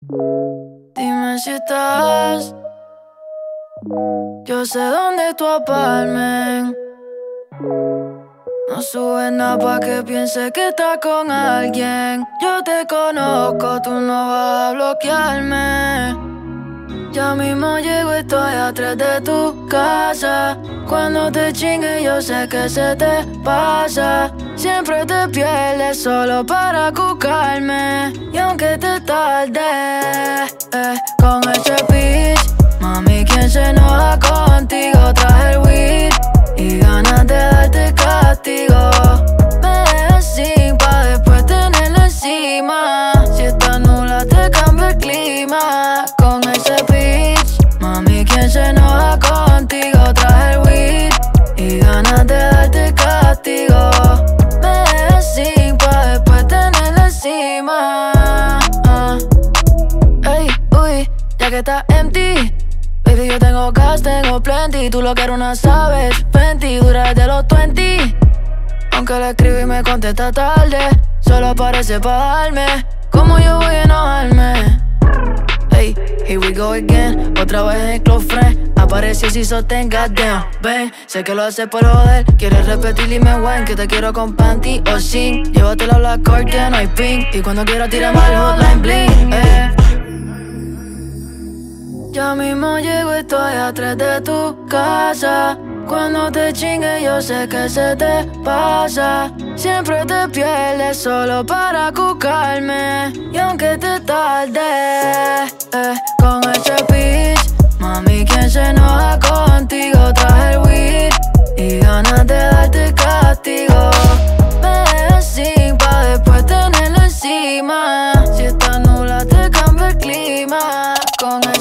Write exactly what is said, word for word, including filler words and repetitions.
Dime si estás. Yo sé dónde tú aparmes. No subes nada pa' que piense que estás con alguien. Yo te conozco, tú no vas a bloquearme. Ya mismo llego, estoy atrás de tu casa. Cuando te chingue yo sé que se te pasa. Siempre te pierdes solo para cucarme. Y aunque te tarde, eh, con ese pitch, mami, ¿quién se enoja contigo? Traje el weed y ganas de darte castigo. Me dejas sin pa' después tenerla encima. Si estás nula te cambio el clima. Con ese pitch, mami, ¿quién se enoja contigo? Traje el weed y ganas de darte castigo. Me dejas sin pa' después tenerla encima. uh. Ey, uy, ya que estás empty, baby, yo tengo gas, tengo plenty. Tú lo que eres una sabes, Fenty, dura desde los veinte. Aunque le escribo y me contesta tarde, solo parece pa' darme. ¿Cómo yo voy a enojarme? Hey, here we go again. Otra vez en Close Friend. Apareció si sostén, goddamn. Ven, sé que lo haces por joder. Quieres repetir, dime when. Que te quiero con panty o sin. Llévatelo a la corte, no hay pink. Y cuando quiera tira mal hotline bling, eh. Ya mismo llego, estoy atrás de tu casa. Cuando te chingue yo sé que se te pasa. Siempre te pierdes solo para cucarme. Y aunque te tarde, eh, con ese pitch, mami, ¿quién se enoja contigo? Traje el weed y ganas de darte castigo. Me dejas sin pa' después tenerla encima. Si estás nula te cambio el clima. Con el